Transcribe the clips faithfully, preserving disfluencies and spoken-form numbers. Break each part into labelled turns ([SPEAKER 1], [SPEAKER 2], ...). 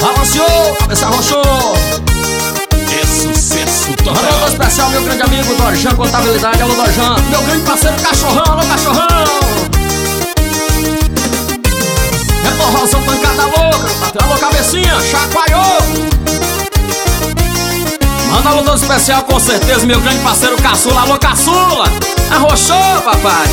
[SPEAKER 1] Balanceou, cabeça roxou.
[SPEAKER 2] É sucesso total.
[SPEAKER 1] Manda um alô especial, meu grande amigo Dorjan Contabilidade. Alô Dorjan, meu grande parceiro Cachorrão. Alô Cachorrão. É forrozão, pancada louca. Alô cabecinha, chacoalhou. Manda um alô especial com certeza, meu grande parceiro Caçula. Alô Caçula, arrochou papai.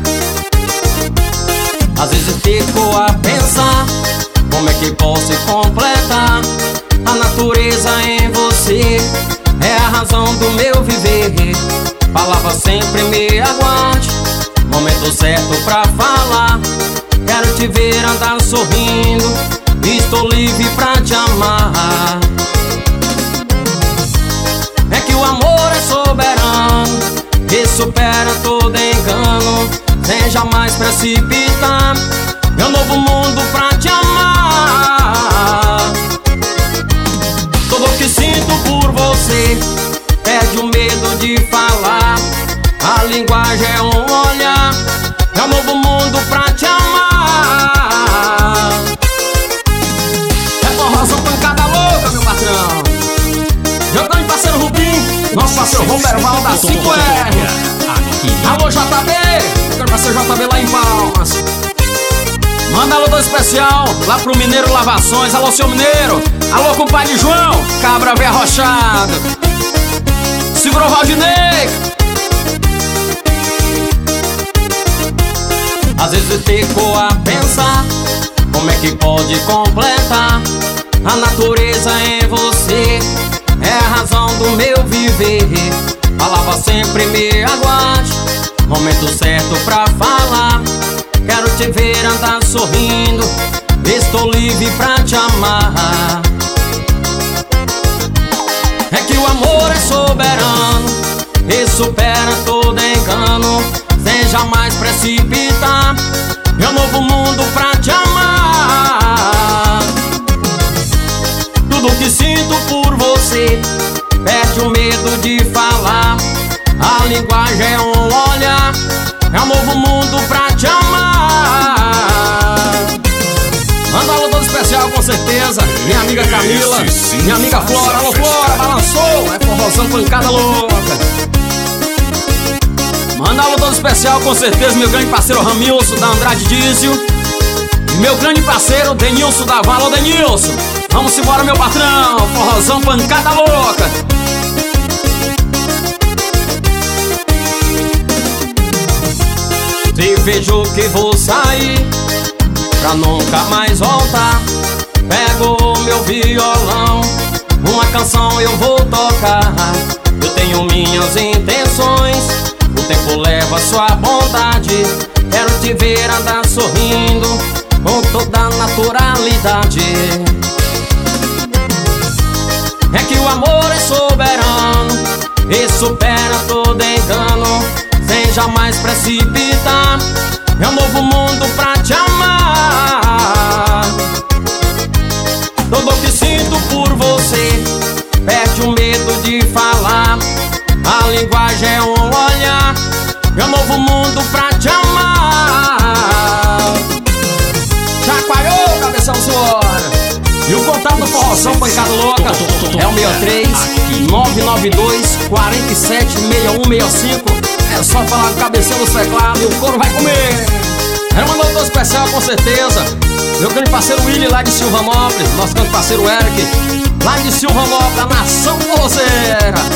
[SPEAKER 3] Às vezes fico a pensar como é que posso completar. A natureza em você é a razão do meu viver. Falava sempre me aguarde, momento certo pra falar. Quero te ver andar sorrindo, estou livre pra te amar. É que o amor é soberano e supera todo engano, sem jamais precipitar. Meu novo mundo pra te amar. Tudo que sinto por você perde o medo de falar. A linguagem é um olhar. Meu novo mundo pra te amar.
[SPEAKER 1] É forrozão, pancada louca, meu patrão. Meu grande parceiro Rubim, nosso parceiro Roberval da cinco R. Alô J B, meu grande parceiro J B lá em Palmas. Manda alô do especial lá pro Mineiro Lavações. Alô seu Mineiro. Alô compadre João, cabra velho arrochado. Segurou o Valdinei.
[SPEAKER 3] Às vezes fico a pensar como é que pode completar. A natureza em você é a razão do meu viver. Falava sempre me aguarde, momento certo pra falar. Quero te ver andar sorrindo, estou livre pra te amar. É que o amor é soberano e supera todo engano, sem jamais precipitar. Meu novo mundo pra te amar. Tudo que sinto por você perde o medo de falar. A linguagem é um olhar. É um novo mundo pra te amar.
[SPEAKER 1] Manda alô todo especial com certeza. Minha amiga Camila, minha amiga Flora. Alô Flora, balançou. É forrozão, pancada louca. Manda alô todo especial com certeza, meu grande parceiro Ramilson da Andrade Dízio. E meu grande parceiro Denilson da Vala. Alô Denilson, vamos embora meu patrão. Forrozão, pancada louca.
[SPEAKER 3] Se vejo que vou sair pra nunca mais voltar, pego o meu violão, uma canção eu vou tocar. Eu tenho minhas intenções, o tempo leva sua bondade. Quero te ver andar sorrindo com toda a naturalidade. É que o amor é soberano e supera todo engano, sem jamais precipitar. É um novo mundo pra te amar. Tudo que sinto por você perde o medo de falar. A linguagem é um olhar. É um novo mundo pra te amar.
[SPEAKER 1] Chacoalhou, cabeção suora. E o contato do forrozão, pancada louca, é o seis três nove nove dois quatro sete seis um seis cinco. É só falar com o cabeção no teclado e o couro vai comer. É uma nota especial com certeza. Meu grande parceiro Willy lá de Silvanópolis. Nosso grande parceiro Eric lá de Silvanópolis, a nação forrozeira.